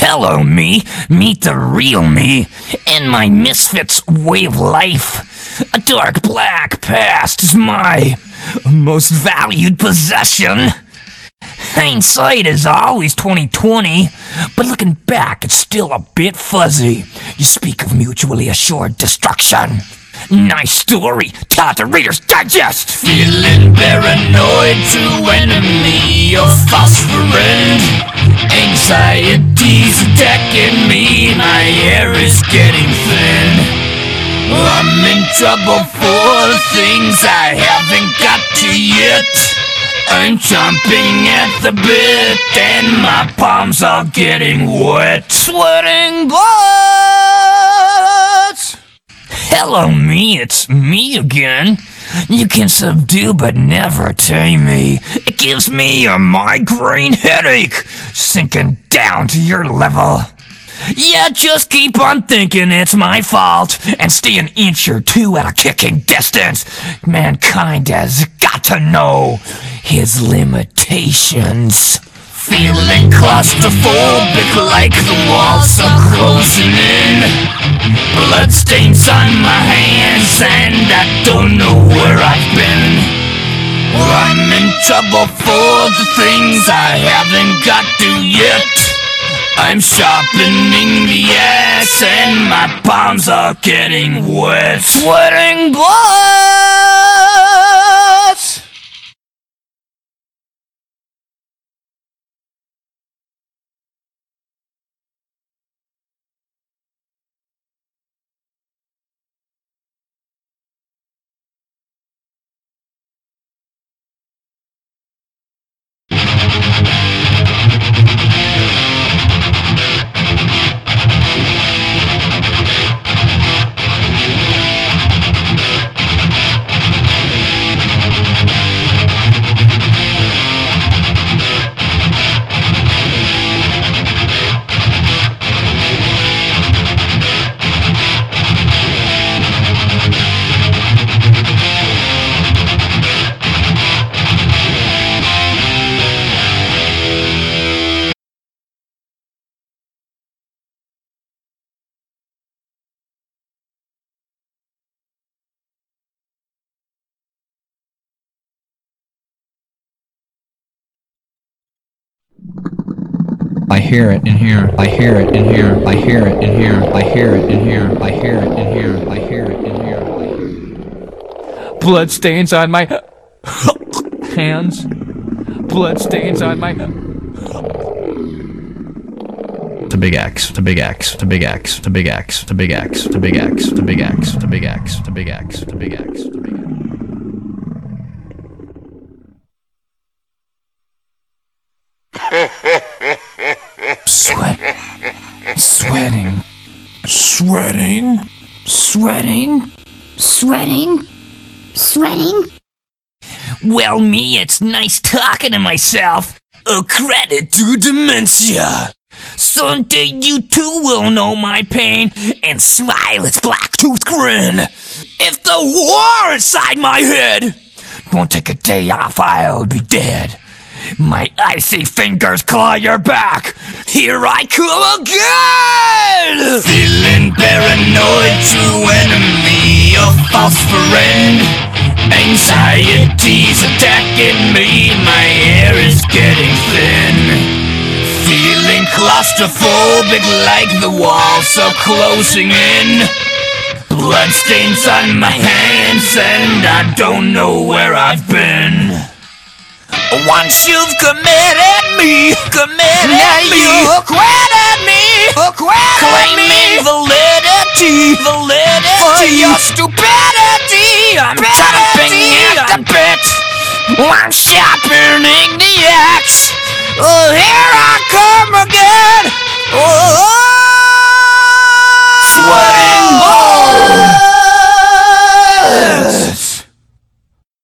Hello, me. Meet the real me and my misfits way of life. A dark black past is my most valued possession. Hindsight is always 20/20, but looking back, it's still a bit fuzzy. You speak of mutually assured destruction. Nice story, taught the Reader's Digest. Feeling paranoid, true enemy of false friend. Anxiety's attacking me, my hair is getting thin. I'm in trouble for the things I haven't got to yet. I'm chomping at the bit and my palms are getting wet. Sweating bullets! Hello, me, it's me again. You can subdue but never tame me. It gives me a migraine headache, sinking down to your level. Yeah, just keep on thinking it's my fault and stay an inch or two at a kicking distance. Mankind has got to know his limitations. Feeling claustrophobic like the walls are closing in. Bloodstains on my hands and I don't know where I've been. I'm in trouble for the things I haven't got to yet. I'm sharpening the axe and my palms are getting wet. Sweating bullets! I hear it in here, I hear it in here, I hear it in here, I hear it in here, I hear it in here, I hear it in here, I hear it. Bloodstains on my hands. Bloodstains on my To big X, to big X, to big X, to big X, to big X, to big X, to big X, to big X, to big X, to big X, to big X. Sweating. Well, me, it's nice talking to myself. A credit to dementia. Someday you too will know my pain and smile its black-toothed grin. If the war inside my head won't take a day off, I'll be dead. My icy fingers claw your back. Here I come again! Feeling paranoid, true enemy, a false friend. Anxiety's attacking me, my hair is getting thin. Feeling claustrophobic like the walls are closing in. Bloodstains on my hands and I don't know where I've been. Once you've committed me, you acquitted me, claiming validity for your stupidity. I'm chopping at the bit, I'm sharpening the axe. Oh, here I come again. Oh.